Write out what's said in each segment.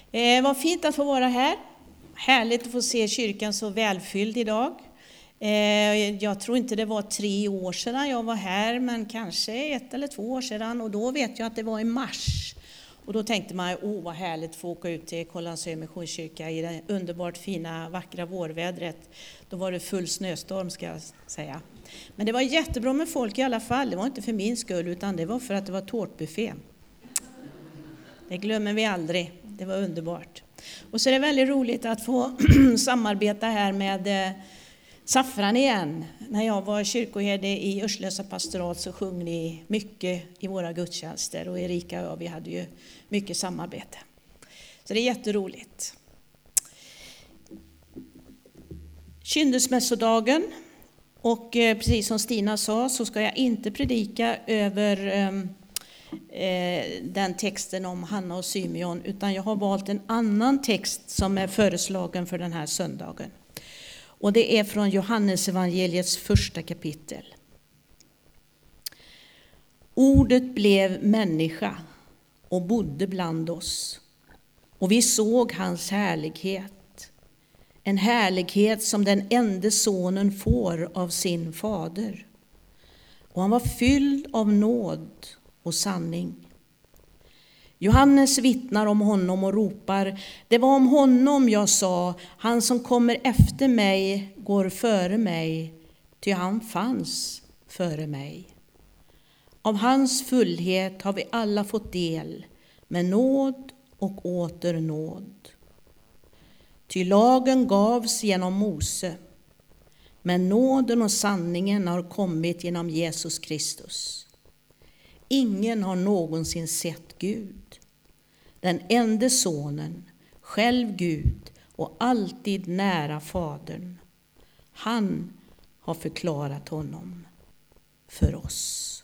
Vad fint att få vara här. Härligt att få se kyrkan så välfylld idag. Jag tror inte det var 3 år sedan jag var här, men kanske 1 eller 2 år sedan. Och då vet jag att det var i mars. Och då tänkte man, vad härligt att få åka ut till Kållandsö Missionskyrka i det underbart fina, vackra vårvädret. Då var det full snöstorm, ska jag säga. Men det var jättebra med folk i alla fall. Det var inte för min skull, utan det var för att det var tårtbuffé. Det glömmer vi aldrig. Det var underbart. Och så är det väldigt roligt att få samarbeta här med Saffran igen. När jag var kyrkoherde i Örslösa pastorat så sjöng ni mycket i våra gudstjänster. Och Erika och jag, vi hade ju mycket samarbete. Så det är jätteroligt. Kyndelsmässodagen. Och precis som Stina sa så ska jag inte predika över den texten om Hanna och Symeon, utan jag har valt en annan text som är föreslagen för den här söndagen. Och det är från Johannesevangeliets 1:a kapitel. Ordet blev människa och bodde bland oss, och vi såg hans härlighet. En härlighet som den enda sonen får av sin fader. Och han var fylld av nåd och sanning. Johannes vittnar om honom och ropar: det var om honom jag sa, han som kommer efter mig går före mig, ty han fanns före mig. Av hans fullhet har vi alla fått del, med nåd och åter nåd. Ty lagen gavs genom Mose, men nåden och sanningen har kommit genom Jesus Kristus. Ingen har någonsin sett Gud. Den enda sonen, själv Gud och alltid nära Fadern. Han har förklarat honom för oss.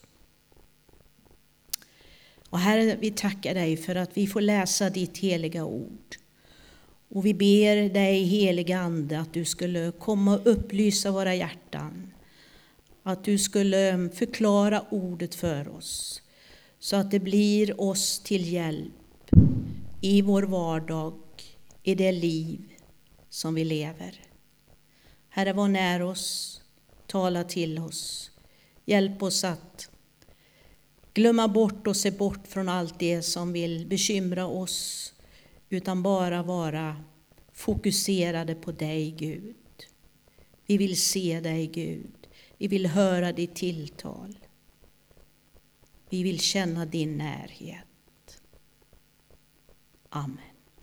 Och Herre, vi tackar dig för att vi får läsa ditt heliga ord. Och vi ber dig, heliga Ande, att du skulle komma och upplysa våra hjärtan. Att du skulle förklara ordet för oss. Så att det blir oss till hjälp i vår vardag, i det liv som vi lever. Herre, var nära oss, tala till oss. Hjälp oss att glömma bort och se bort från allt det som vill bekymra oss. Utan bara vara fokuserade på dig, Gud. Vi vill se dig, Gud. Vi vill höra ditt tilltal. Vi vill känna din närhet. Amen.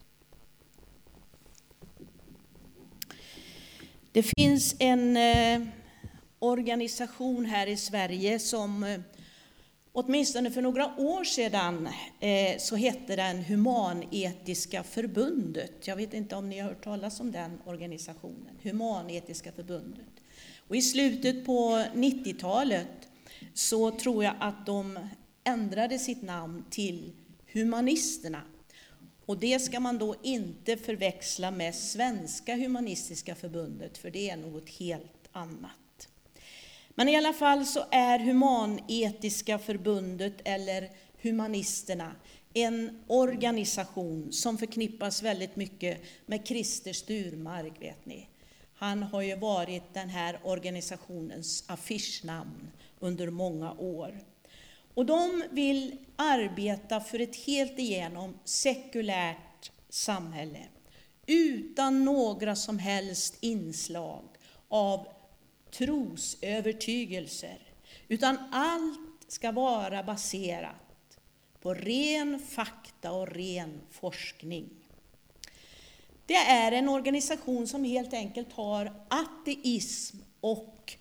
Det finns en organisation här i Sverige som åtminstone för några år sedan så hette den Humanetiska förbundet. Jag vet inte om ni har hört talas om den organisationen. Humanetiska förbundet. Och i slutet på 90-talet så tror jag att de ändrade sitt namn till Humanisterna. Och det ska man då inte förväxla med Svenska Humanistiska förbundet, för det är något helt annat. Men i alla fall så är Humanetiska förbundet eller Humanisterna en organisation som förknippas väldigt mycket med Christer Sturmark, vet ni. Han har ju varit den här organisationens affischnamn under många år. Och de vill arbeta för ett helt igenom sekulärt samhälle. Utan några som helst inslag av trosövertygelser. Utan allt ska vara baserat på ren fakta och ren forskning. Det är en organisation som helt enkelt har ateism och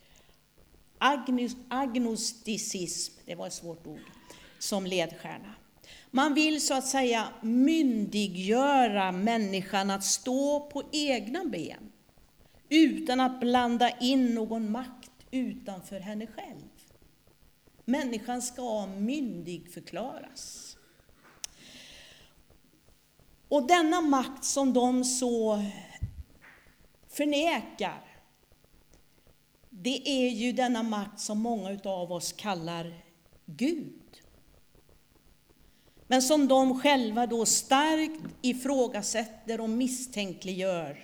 agnosticism, det var ett svårt ord, som ledstjärna. Man vill så att säga myndiggöra människan att stå på egna ben utan att blanda in någon makt utanför henne själv. Människan ska myndigförklaras. Och denna makt som de så förnekar, det är ju denna makt som många av oss kallar Gud. men som de själva då starkt ifrågasätter och misstänkliggör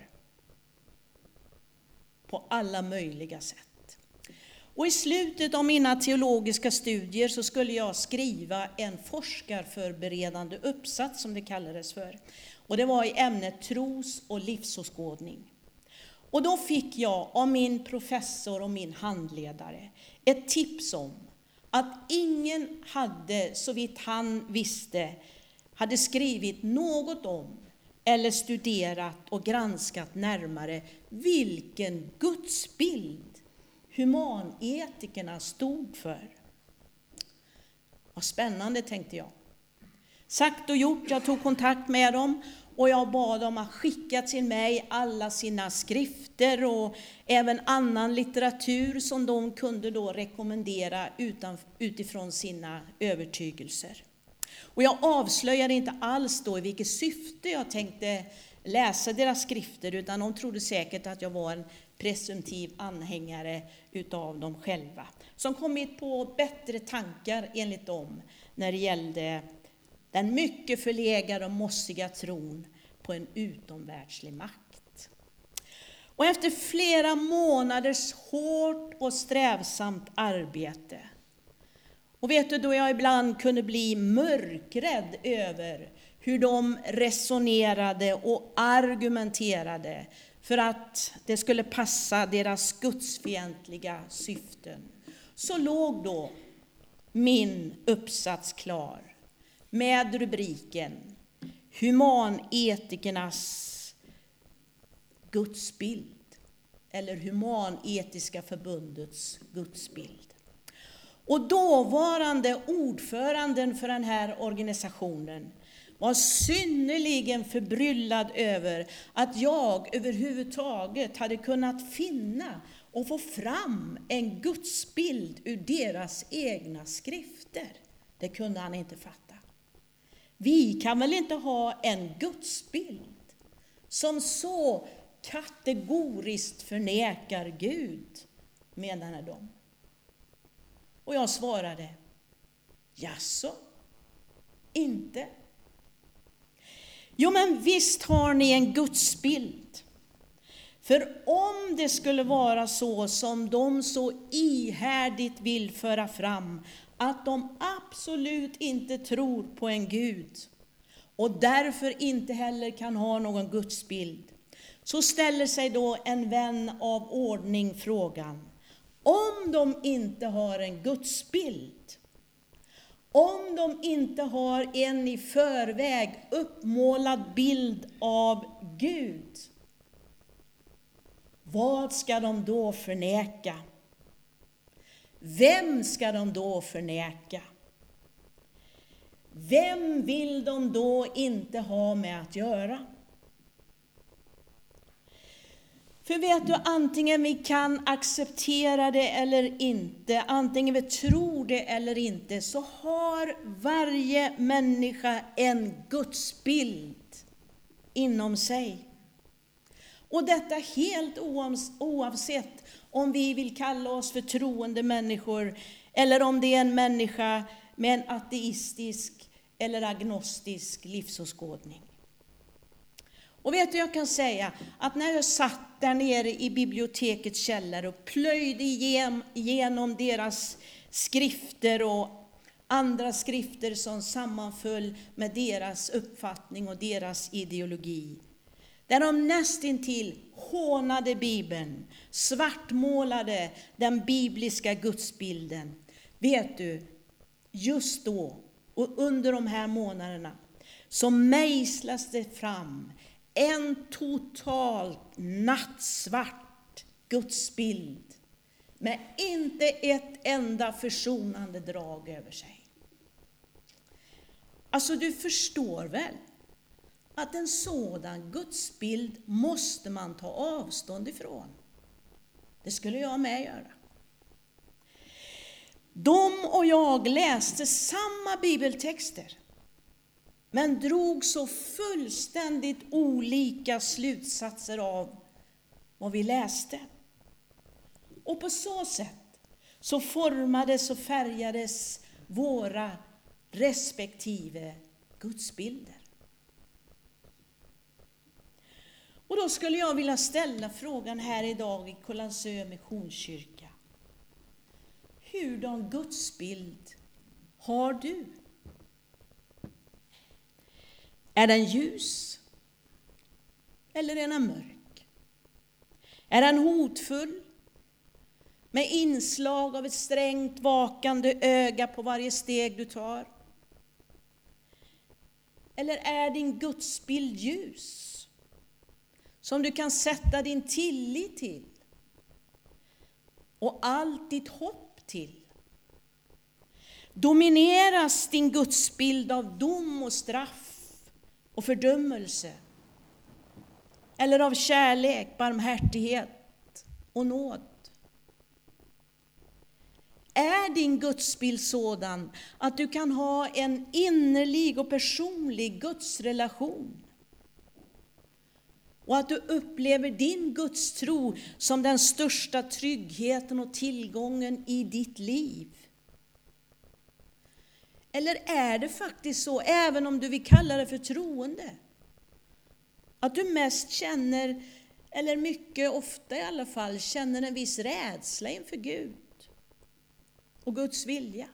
på alla möjliga sätt. Och i slutet av mina teologiska studier så skulle jag skriva en forskarförberedande uppsats, som det kallades för. Och det var i ämnet tros- och livsåskådning. Och då fick jag av min professor och min handledare ett tips om att ingen hade, så vitt han visste, hade skrivit något om eller studerat och granskat närmare vilken gudsbild humanetikerna stod för. Vad spännande, tänkte jag. Sagt och gjort, jag tog kontakt med dem och jag bad dem att skicka till mig alla sina skrifter och även annan litteratur som de kunde då rekommendera utifrån sina övertygelser. Och jag avslöjade inte alls då i vilket syfte jag tänkte läsa deras skrifter, utan de trodde säkert att jag var en presumtiv anhängare utav dem själva, som kommit på bättre tankar enligt dem när det gällde den mycket förlegade och mossiga tron på en utomvärldslig makt. Och efter flera månaders hårt och strävsamt arbete, och vet du, då jag ibland kunde bli mörkrädd över hur de resonerade och argumenterade för att det skulle passa deras gudsfientliga syften, så låg då min uppsats klar med rubriken Humanetikernas gudsbild, eller Humanetiska förbundets gudsbild. Och dåvarande ordföranden för den här organisationen var synnerligen förbryllad över att jag överhuvudtaget hade kunnat finna och få fram en gudsbild ur deras egna skrifter. Det kunde han inte fatta. Vi kan väl inte ha en gudsbild som så kategoriskt förnekar Gud, menade de. Och jag svarade, jaså, inte? Jo, men visst har ni en gudsbild. För om det skulle vara så som de så ihärdigt vill föra fram, att de absolut inte tror på en Gud och därför inte heller kan ha någon gudsbild, så ställer sig då en vän av ordning frågan: om de inte har en gudsbild, om de inte har en i förväg uppmålad bild av Gud, vad ska de då förneka? Vem ska de då förneka? Vem vill de då inte ha med att göra? För vet du, antingen vi kan acceptera det eller inte, antingen vi tror det eller inte, så har varje människa en gudsbild inom sig. Och detta helt oavsett om vi vill kalla oss för troende människor eller om det är en människa med en ateistisk eller agnostisk livsåskådning. Och vet du, jag kan säga att när jag satt där nere i bibliotekets källare och plöjde igenom deras skrifter och andra skrifter som sammanföll med deras uppfattning och deras ideologi, där de nästintill hånade Bibeln, svartmålade den bibliska gudsbilden. Vet du, just då och under de här månaderna så mejslas det fram en totalt nattsvart gudsbild med inte ett enda försonande drag över sig. Alltså, du förstår väl att en sådan gudsbild måste man ta avstånd ifrån. Det skulle jag med göra. De och jag läste samma bibeltexter, men drog så fullständigt olika slutsatser av vad vi läste. Och på så sätt så formades och färgades våra respektive gudsbilder. Och då skulle jag vilja ställa frågan här idag i Kållandsö Missionskyrka. Hurdan gudsbild har du? Är den ljus? Eller är den mörk? Är den hotfull? Med inslag av ett strängt vakande öga på varje steg du tar? Eller är din gudsbild ljus? Som du kan sätta din tillit till och allt ditt hopp till. Domineras din gudsbild av dom och straff och fördömelse? Eller av kärlek, barmhärtighet och nåd? Är din gudsbild sådan att du kan ha en innerlig och personlig gudsrelation? Och att du upplever din gudstro som den största tryggheten och tillgången i ditt liv? Eller är det faktiskt så, även om du vill kalla det för troende, att du mest känner, eller mycket ofta i alla fall, känner en viss rädsla inför Gud och Guds vilja?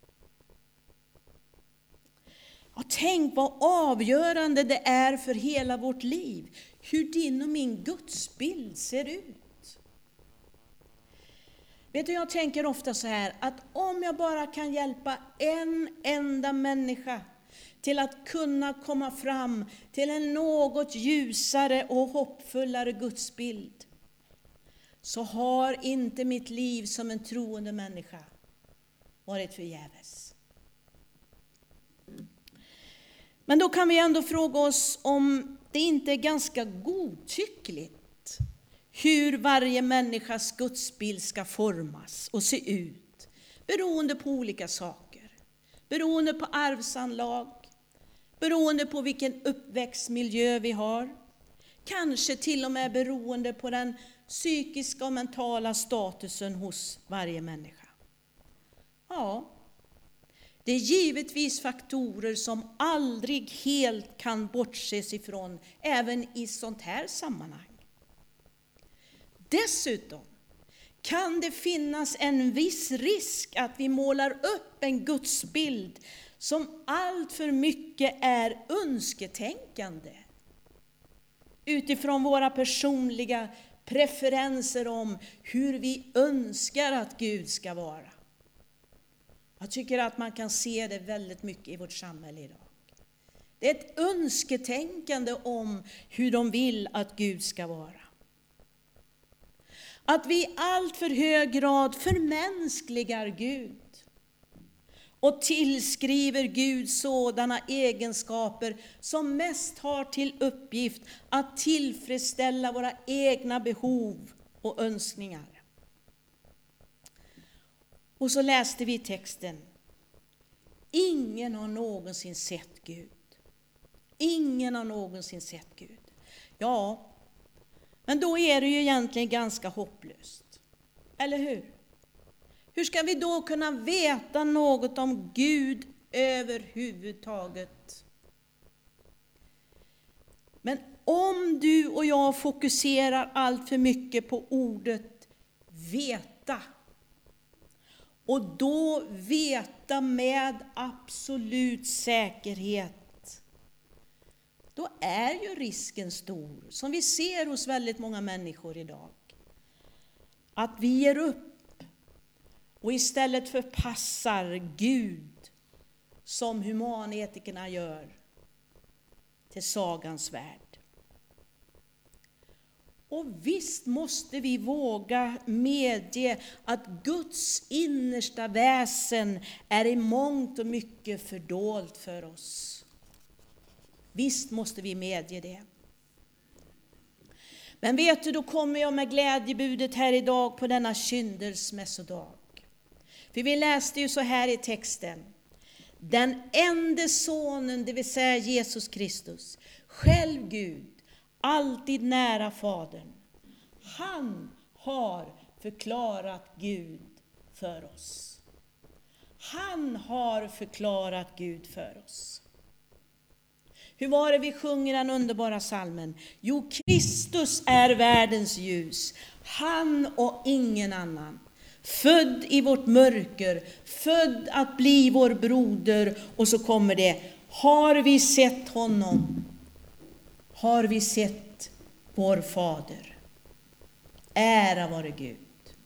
Ja, tänk vad avgörande det är för hela vårt liv, hur din och min gudsbild ser ut. Vet du, jag tänker ofta så här, att om jag bara kan hjälpa en enda människa till att kunna komma fram till en något ljusare och hoppfullare gudsbild, så har inte mitt liv som en troende människa varit förgäves. Men då kan vi ändå fråga oss om det inte är ganska godtyckligt hur varje människas gudsbild ska formas och se ut, beroende på olika saker. Beroende på arvsanlag, beroende på vilken uppväxtmiljö vi har. Kanske till och med beroende på den psykiska och mentala statusen hos varje människa. Ja, det är givetvis faktorer som aldrig helt kan bortses ifrån, även i sånt här sammanhang. Dessutom kan det finnas en viss risk att vi målar upp en gudsbild som allt för mycket är önsketänkande, utifrån våra personliga preferenser om hur vi önskar att Gud ska vara. Jag tycker att man kan se det väldigt mycket i vårt samhälle idag. Det är ett önsketänkande om hur de vill att Gud ska vara. Att vi i allt för hög grad förmänskligar Gud och tillskriver Gud sådana egenskaper som mest har till uppgift att tillfredsställa våra egna behov och önskningar. Och så läste vi texten. Ingen har någonsin sett Gud. Ingen har någonsin sett Gud. Ja, men då är det ju egentligen ganska hopplöst. Eller hur? Hur ska vi då kunna veta något om Gud överhuvudtaget? Men om du och jag fokuserar allt för mycket på ordet veta, och då veta med absolut säkerhet, då är ju risken stor, som vi ser hos väldigt många människor idag, att vi ger upp och istället förpassar Gud, som humanetikerna gör, till sagans värld. Och visst måste vi våga medge att Guds innersta väsen är i mångt och mycket fördolt för oss. Visst måste vi medge det. Men vet du, då kommer jag med glädjebudet här idag på denna kyndelsmässodag. För vi läste ju så här i texten. Den enda sonen, det vill säga Jesus Kristus, själv Gud, alltid nära Fadern. Han har förklarat Gud för oss. Han har förklarat Gud för oss. Hur var det vi sjunger den underbara salmen? Jo, Kristus är världens ljus. Han och ingen annan. Född i vårt mörker, född att bli vår broder. Och så kommer det, har vi sett honom? Har vi sett vår fader? Ära vare Gud.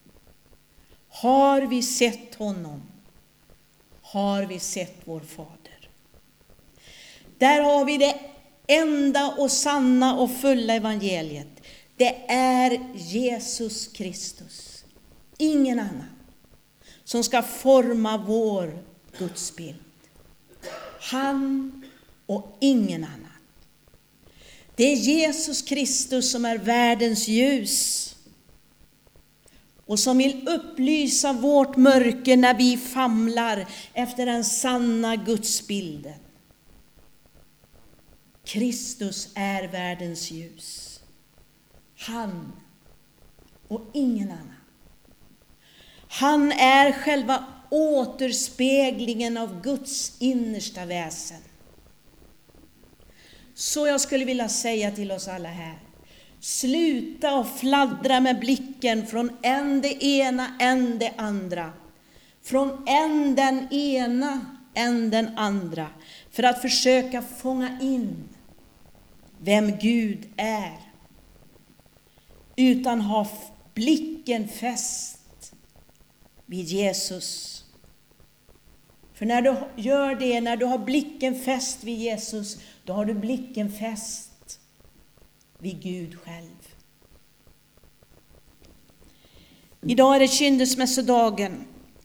Har vi sett honom? Har vi sett vår fader? Där har vi det enda och sanna och fulla evangeliet. Det är Jesus Kristus. Ingen annan som ska forma vår gudsbild. Han och ingen annan. Det är Jesus Kristus som är världens ljus. Och som vill upplysa vårt mörker när vi famlar efter den sanna gudsbilden. Kristus är världens ljus. Han och ingen annan. Han är själva återspeglingen av Guds innersta väsen. Så jag skulle vilja säga till oss alla här. Sluta och fladdra med blicken från än det ena, än det andra. Från än den ena, än den andra. För att försöka fånga in vem Gud är. Utan ha blicken fäst vid Jesus. För när du gör det, när du har blicken fäst vid Jesus, då har du blicken fäst vid Gud själv. Idag är det kyndelsmässodagen.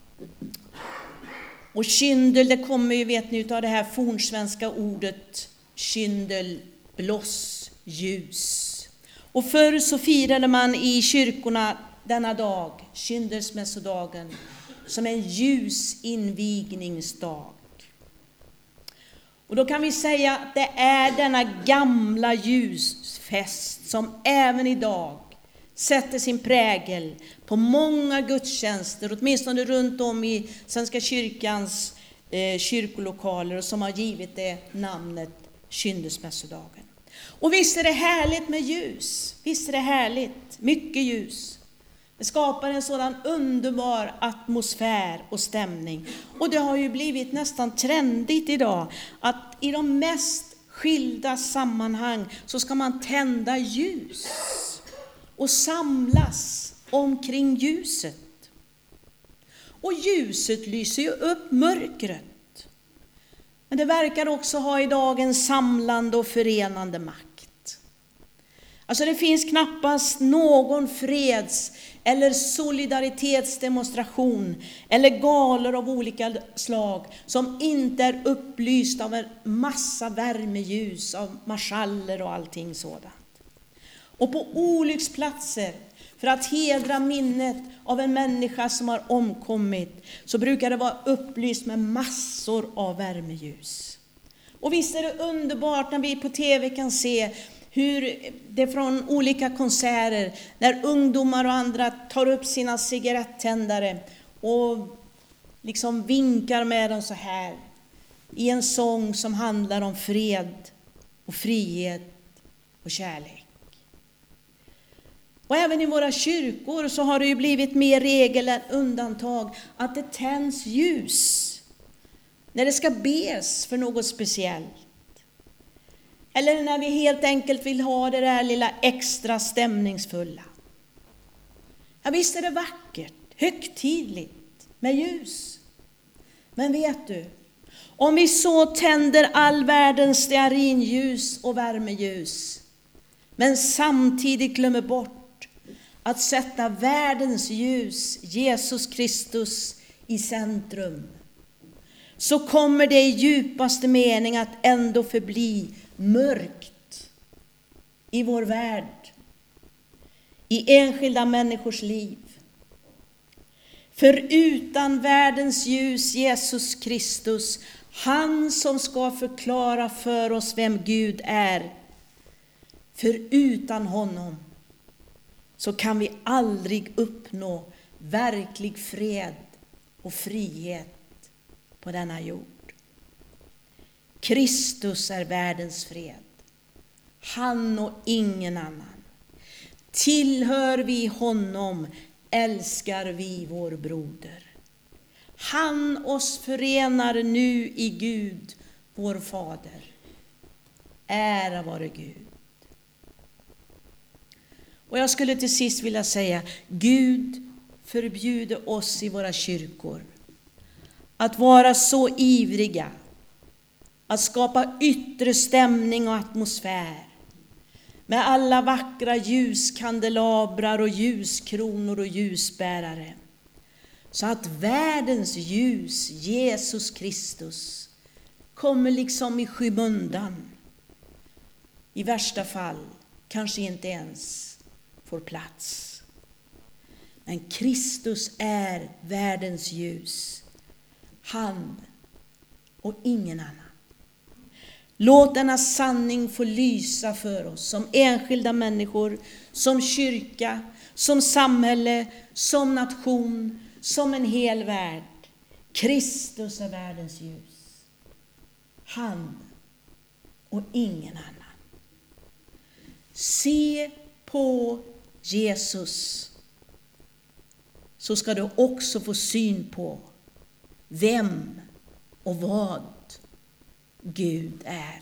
Och kyndel, det kommer ju, vet ni, av det här fornsvenska ordet kyndel, bloss, ljus. Och förr så firade man i kyrkorna denna dag, kyndelsmässodagen, som en ljusinvigningsdag. Och då kan vi säga att det är denna gamla ljusfest som även idag sätter sin prägel på många gudstjänster, åtminstone runt om i Svenska kyrkans kyrkolokaler, och som har givit det namnet kyndelsmässodagen. Och visst är det härligt med ljus, visst är det härligt, mycket ljus. Det skapar en sådan underbar atmosfär och stämning. Och det har ju blivit nästan trendigt idag att i de mest skilda sammanhang så ska man tända ljus och samlas omkring ljuset. Och ljuset lyser ju upp mörkret. Men det verkar också ha idag en samlande och förenande makt. Alltså det finns knappast någon freds- eller solidaritetsdemonstration eller galor av olika slag som inte är upplyst av en massa värmeljus, av marschaller och allting sådant. Och på olycksplatser, för att hedra minnet av en människa som har omkommit, så brukar det vara upplyst med massor av värmeljus. Och visst är det underbart när vi på tv kan se hur det från olika konserter, när ungdomar och andra tar upp sina cigarettändare och liksom vinkar med dem så här i en sång som handlar om fred och frihet och kärlek. Och även i våra kyrkor så har det ju blivit mer regel än undantag att det tänds ljus när det ska bes för något speciellt. Eller när vi helt enkelt vill ha det där lilla extra stämningsfulla. Ja, visst är det vackert, högtidligt med ljus. Men vet du, om vi så tänder all världens stearinljus och värmeljus, men samtidigt glömmer bort att sätta världens ljus, Jesus Kristus, i centrum, så kommer det i djupaste mening att ändå förbli mörkt i vår värld, i enskilda människors liv. För utan världens ljus, Jesus Kristus, han som ska förklara för oss vem Gud är, för utan honom så kan vi aldrig uppnå verklig fred och frihet på denna jord. Kristus är världens fred. Han och ingen annan. Tillhör vi honom, älskar vi vår broder. Han oss förenar nu i Gud, vår Fader. Ära vare Gud. Och jag skulle till sist vilja säga, Gud förbjuder oss i våra kyrkor att vara så ivriga att skapa yttre stämning och atmosfär med alla vackra ljuskandelabrar och ljuskronor och ljusbärare, så att världens ljus, Jesus Kristus, kommer liksom i skymundan. I värsta fall kanske inte ens får plats. Men Kristus är världens ljus. Han och ingen annan. Låt denna sanning få lysa för oss som enskilda människor, som kyrka, som samhälle, som nation, som en hel värld. Kristus är världens ljus. Han och ingen annan. Se på Jesus, så ska du också få syn på vem och vad Gud är.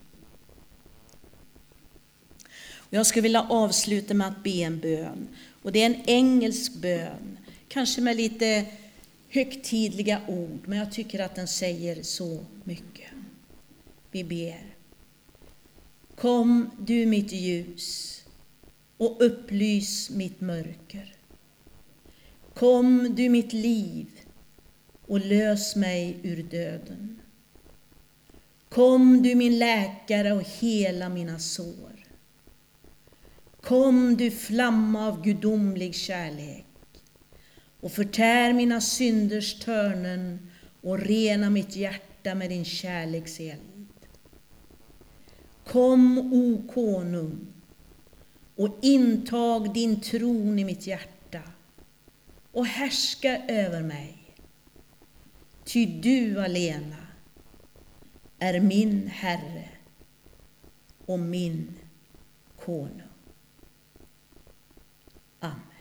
Jag skulle vilja avsluta med att be en bön. Och det är en engelsk bön, kanske med lite högtidliga ord, men jag tycker att den säger så mycket. Vi ber. Kom du mitt ljus och upplys mitt mörker. Kom du mitt liv och lös mig ur döden. Kom du min läkare och hela mina sår. Kom du flamma av gudomlig kärlek och förtär mina synders törnen och rena mitt hjärta med din kärlekseld. Kom, o konung, och intag din tron i mitt hjärta och härska över mig. Ty du alena är min Herre och min konung. Amen.